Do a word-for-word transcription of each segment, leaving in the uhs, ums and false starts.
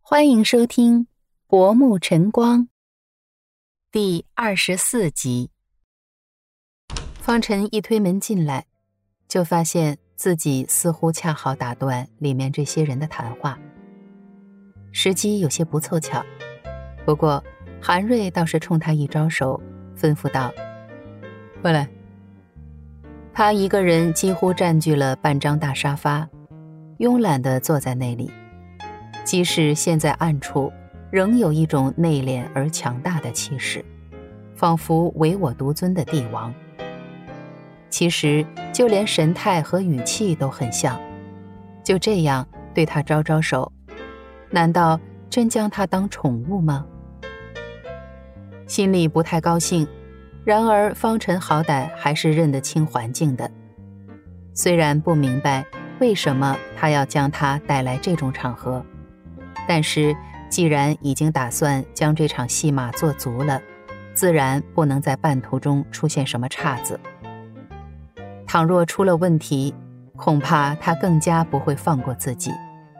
欢迎收听《薄暮晨光》第二十四集。方晨一推门进来，就发现自己似乎恰好打断里面这些人的谈话，时机有些不凑巧。不过韩瑞倒是冲他一招手，吩咐道：“过来。”他一个人几乎占据了半张大沙发，慵懒地坐在那里。即使现在暗处，仍有一种内敛而强大的气势，仿佛唯我独尊的帝王。其实就连神态和语气都很像，就这样对他招招手，难道真将他当宠物吗？心里不太高兴，然而方晨好歹还是认得清环境的，虽然不明白为什么他要将他带来这种场合，但是既然已经打算将这场戏码做足了，自然不能在半途中出现什么岔子。倘若出了问题，恐怕他更加不会放过自己。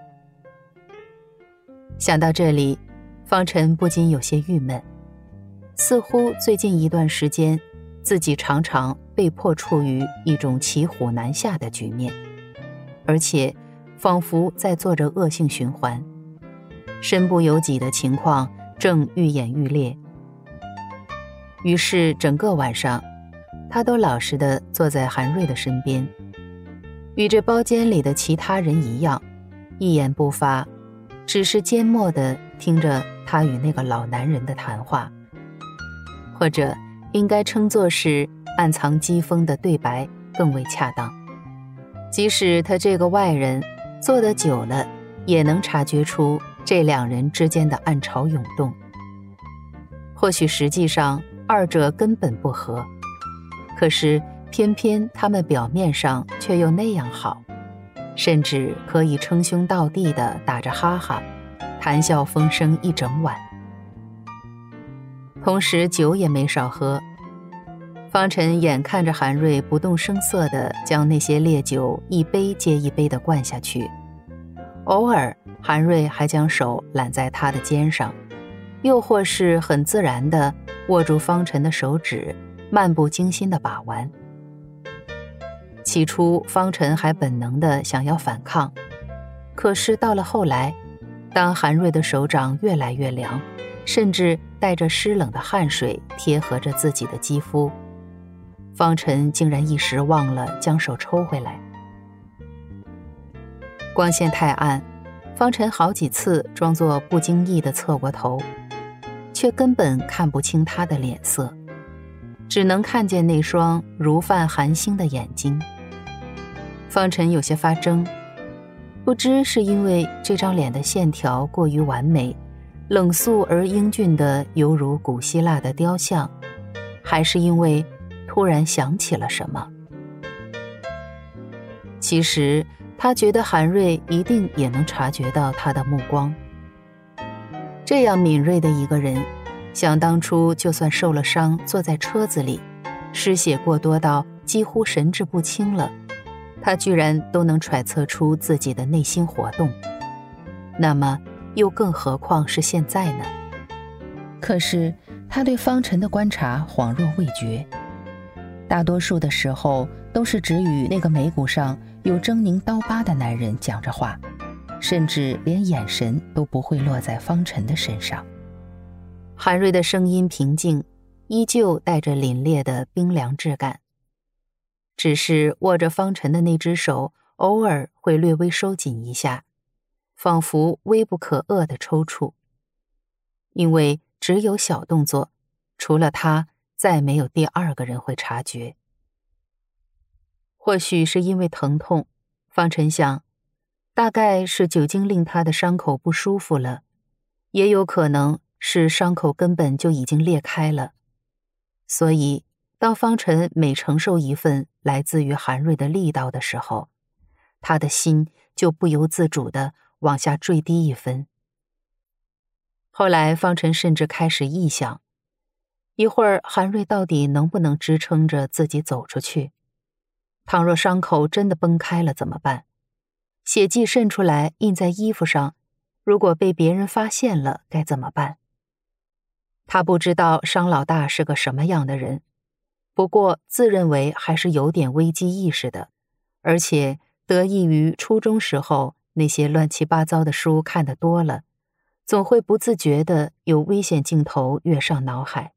想到这里，方晨不禁有些郁闷，似乎最近一段时间，自己常常被迫处于一种骑虎难下的局面，而且仿佛在做着恶性循环。身不由己的情况正愈演愈烈。于是整个晚上，他都老实地坐在韩瑞的身边，与这包间里的其他人一样，一言不发，只是缄默地听着他与那个老男人的谈话，或者应该称作是暗藏讥讽的对白更为恰当。即使他这个外人坐得久了，也能察觉出这两人之间的暗潮涌动。或许实际上二者根本不合，可是偏偏他们表面上却又那样好，甚至可以称兄道弟地打着哈哈，谈笑风生一整晚。同时酒也没少喝，方晨眼看着韩瑞不动声色地将那些烈酒一杯接一杯地灌下去，偶尔韩瑞还将手揽在他的肩上，又或是很自然地握住方晨的手指，漫不经心地把玩。起初方晨还本能地想要反抗，可是到了后来，当韩瑞的手掌越来越凉，甚至带着湿冷的汗水贴合着自己的肌肤，方晨竟然一时忘了将手抽回来。光线太暗，方晨好几次装作不经意地侧过头，却根本看不清他的脸色，只能看见那双如泛寒星的眼睛。方晨有些发怔，不知是因为这张脸的线条过于完美，冷肃而英俊的犹如古希腊的雕像，还是因为突然想起了什么。其实他觉得韩瑞一定也能察觉到他的目光。这样敏锐的一个人，想当初就算受了伤，坐在车子里，失血过多到几乎神志不清了，他居然都能揣测出自己的内心活动。那么又更何况是现在呢？可是他对方晨的观察恍若未觉，大多数的时候都是只与那个眉骨上有狰狞刀疤的男人讲着话，甚至连眼神都不会落在方晨的身上。韩瑞的声音平静，依旧带着凛冽的冰凉质感，只是握着方晨的那只手偶尔会略微收紧一下，仿佛微不可遏的抽搐。因为只有小动作，除了他，再没有第二个人会察觉。或许是因为疼痛，方晨想，大概是酒精令他的伤口不舒服了，也有可能是伤口根本就已经裂开了。所以当方晨每承受一份来自于韩瑞的力道的时候，他的心就不由自主地往下坠低一分。后来方晨甚至开始臆想，一会儿韩瑞到底能不能支撑着自己走出去？倘若伤口真的崩开了怎么办？血迹渗出来印在衣服上， 如果被别人发现了该怎么办？他不知道商老大是个什么样的人，不过自认为还是有点危机意识的，而且得益于初中时候那些乱七八糟的书看得多了，总会不自觉地有危险镜头跃上脑海。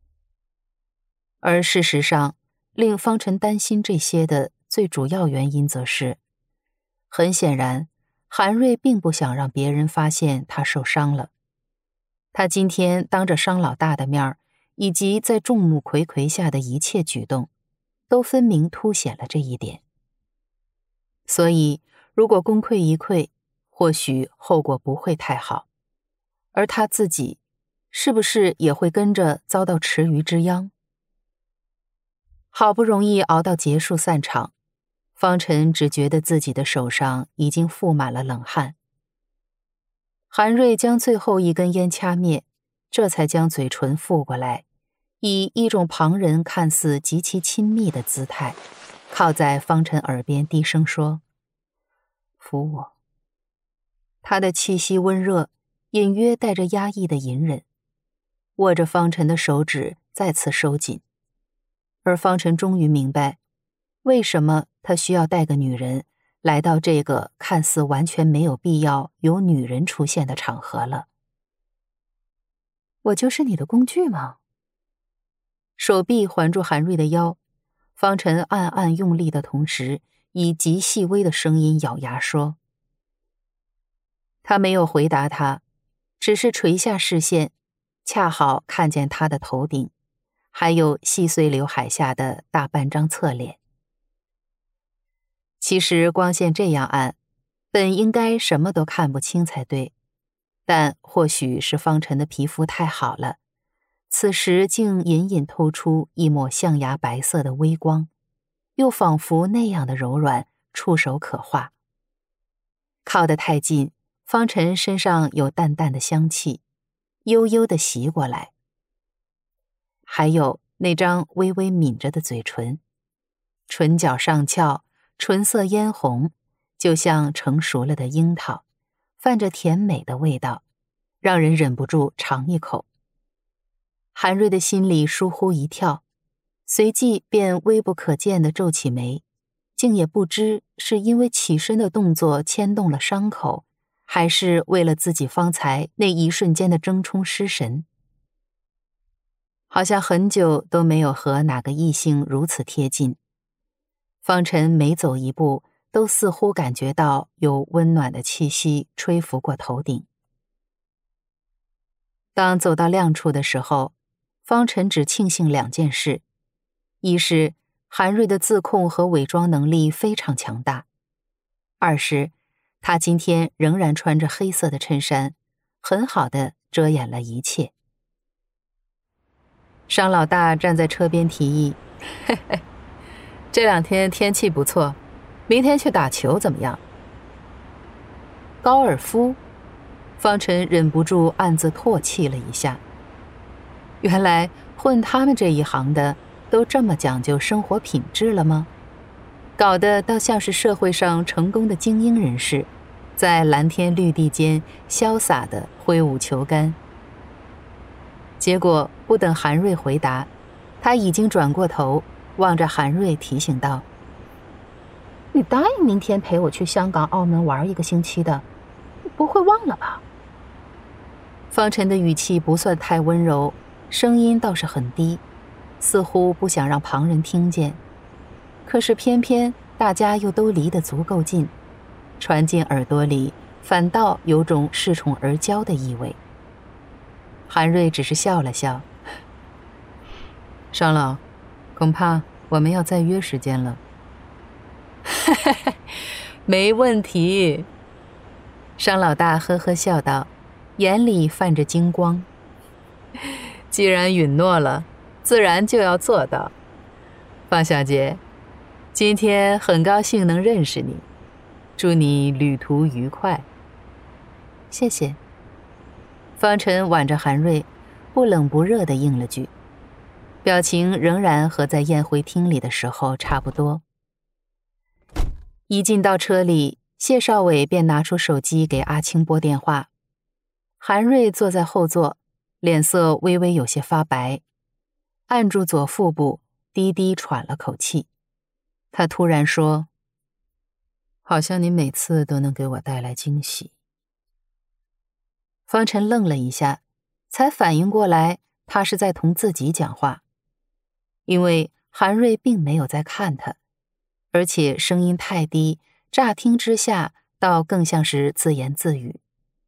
而事实上，令方辰担心这些的最主要原因则是，很显然，韩瑞并不想让别人发现他受伤了。他今天当着商老大的面，以及在众目睽睽下的一切举动，都分明凸显了这一点。所以，如果功亏一篑，或许后果不会太好。而他自己，是不是也会跟着遭到池鱼之殃？好不容易熬到结束散场，方辰只觉得自己的手上已经覆满了冷汗。韩瑞将最后一根烟掐灭，这才将嘴唇覆过来，以一种旁人看似极其亲密的姿态，靠在方辰耳边低声说：“扶我。”他的气息温热，隐约带着压抑的隐忍，握着方辰的手指再次收紧。而方辰终于明白，为什么他需要带个女人来到这个看似完全没有必要有女人出现的场合了。我就是你的工具吗？手臂环住韩瑞的腰，方辰暗暗用力的同时，以极细微的声音咬牙说。他没有回答他，只是垂下视线，恰好看见他的头顶，还有细碎刘海下的大半张侧脸。其实光线这样暗，本应该什么都看不清才对，但或许是方辰的皮肤太好了，此时竟隐隐透出一抹象牙白色的微光，又仿佛那样的柔软，触手可化。靠得太近，方辰身上有淡淡的香气，悠悠地袭过来。还有那张微微抿着的嘴唇，唇角上翘，唇色嫣红，就像成熟了的樱桃，泛着甜美的味道，让人忍不住尝一口。韩瑞的心里疏忽一跳，随即便微不可见地皱起眉，竟也不知是因为起身的动作牵动了伤口，还是为了自己方才那一瞬间的争冲失神。好像很久都没有和哪个异性如此贴近，方辰每走一步都似乎感觉到有温暖的气息吹拂过头顶。当走到亮处的时候，方辰只庆幸两件事：一是韩瑞的自控和伪装能力非常强大；二是他今天仍然穿着黑色的衬衫，很好地遮掩了一切。商老大站在车边提议：“嘿嘿，这两天天气不错，明天去打球怎么样？”高尔夫，方辰忍不住暗自唾弃了一下。原来混他们这一行的都这么讲究生活品质了吗？搞得倒像是社会上成功的精英人士，在蓝天绿地间潇洒地挥舞球杆。结果不等韩瑞回答，他已经转过头望着韩瑞提醒道：“你答应明天陪我去香港澳门玩一个星期的，你不会忘了吧？”方辰的语气不算太温柔，声音倒是很低，似乎不想让旁人听见，可是偏偏大家又都离得足够近，传进耳朵里反倒有种恃宠而骄的意味。韩瑞只是笑了笑：“商老，恐怕我们要再约时间了。”“嘿嘿嘿，没问题。”商老大呵呵笑道，眼里泛着金光。“既然允诺了，自然就要做到。方小姐，今天很高兴能认识你，祝你旅途愉快。”“谢谢。”方辰挽着韩瑞，不冷不热地应了句，表情仍然和在宴会厅里的时候差不多。一进到车里，谢少伟便拿出手机给阿青拨电话， 韩瑞坐在后座，脸色微微有些发白，按住左腹部，低低喘了口气。他突然说：好像你每次都能给我带来惊喜。方晨愣了一下，才反应过来他是在同自己讲话，因为韩瑞并没有在看他，而且声音太低，乍听之下倒更像是自言自语。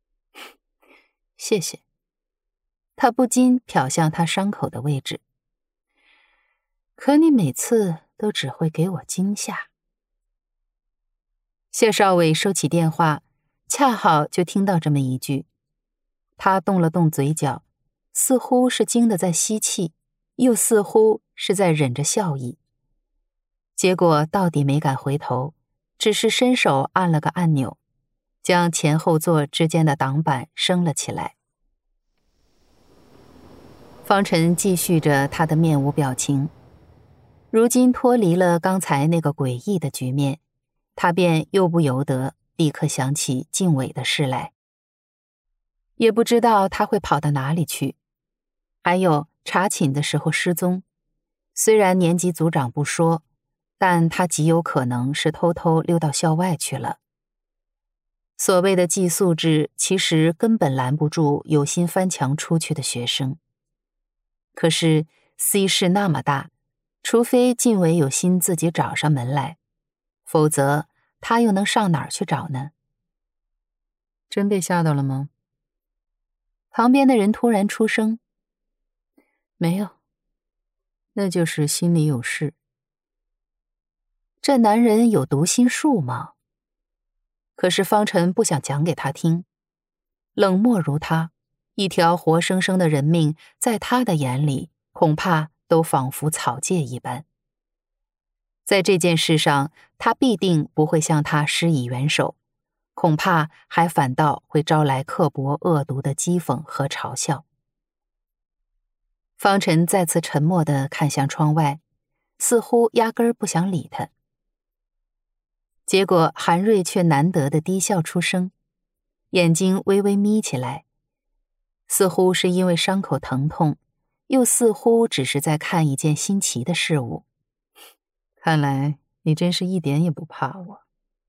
谢谢。他不禁瞟向他伤口的位置。可你每次都只会给我惊吓。谢少伟收起电话，恰好就听到这么一句。他动了动嘴角，似乎是惊得在吸气，又似乎是在忍着笑意。结果到底没敢回头，只是伸手按了个按钮，将前后座之间的挡板升了起来。方晨继续着他的面无表情。如今脱离了刚才那个诡异的局面，他便又不由得立刻想起静伟的事来。也不知道他会跑到哪里去，还有查寝的时候失踪，虽然年级组长不说，但他极有可能是偷偷溜到校外去了。所谓的寄宿制其实根本拦不住有心翻墙出去的学生。可是 C 市那么大，除非靳伟有心自己找上门来，否则他又能上哪儿去找呢？真被吓到了吗？旁边的人突然出声：没有，那就是心里有事。这男人有读心术吗？可是方晨不想讲给他听。冷漠如他，一条活生生的人命在他的眼里恐怕都仿佛草芥一般。在这件事上，他必定不会向他施以援手，恐怕还反倒会招来刻薄恶毒的讥讽和嘲笑。方晨再次沉默地看向窗外，似乎压根儿不想理他。结果韩瑞却难得的低笑出声，眼睛微微眯起来，似乎是因为伤口疼痛，又似乎只是在看一件新奇的事物。看来你真是一点也不怕我。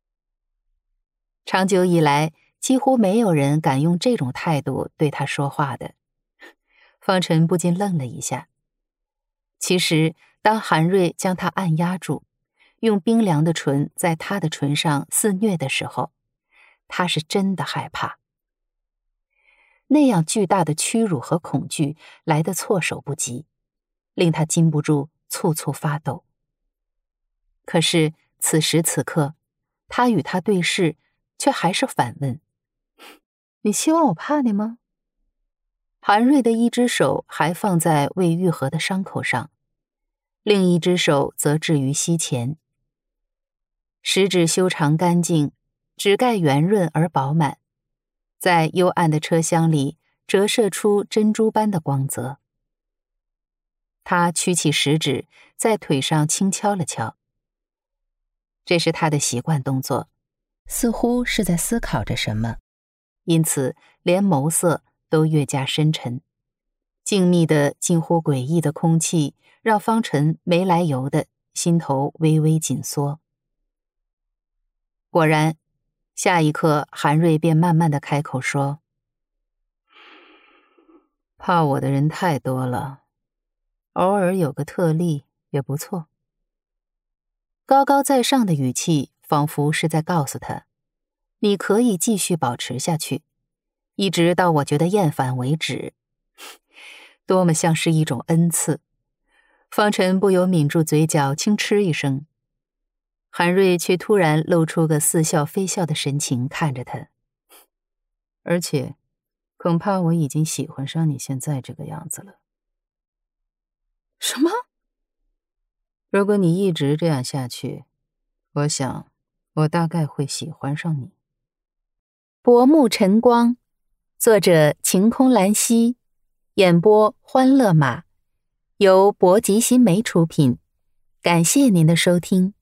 长久以来，几乎没有人敢用这种态度对他说话的。方晨不禁愣了一下。其实，当韩瑞将他按压住，用冰凉的唇在他的唇上肆虐的时候，他是真的害怕。那样巨大的屈辱和恐惧来得措手不及，令他禁不住猝猝发抖。可是此时此刻，他与他对视，却还是反问：你希望我怕你吗？韩瑞的一只手还放在未愈合的伤口上，另一只手则置于膝前。食指修长干净，指盖圆润而饱满，在幽暗的车厢里折射出珍珠般的光泽。他屈起食指，在腿上轻敲了敲。这是他的习惯动作，似乎是在思考着什么，因此连眸色都越加深沉。静谧的近乎诡异的空气让方晨没来由的心头微微紧缩。果然，下一刻韩瑞便慢慢的开口说：怕我的人太多了，偶尔有个特例也不错。高高在上的语气仿佛是在告诉他，你可以继续保持下去，一直到我觉得厌烦为止。多么像是一种恩赐。方晨不由抿住嘴角轻嗤一声。韩瑞却突然露出个似笑非笑的神情看着他。而且恐怕我已经喜欢上你现在这个样子了。 什么？ 如果你一直这样下去，我想我大概会喜欢上你。薄暮晨光，作者晴空兰溪，演播欢乐马，由博吉新媒出品。感谢您的收听。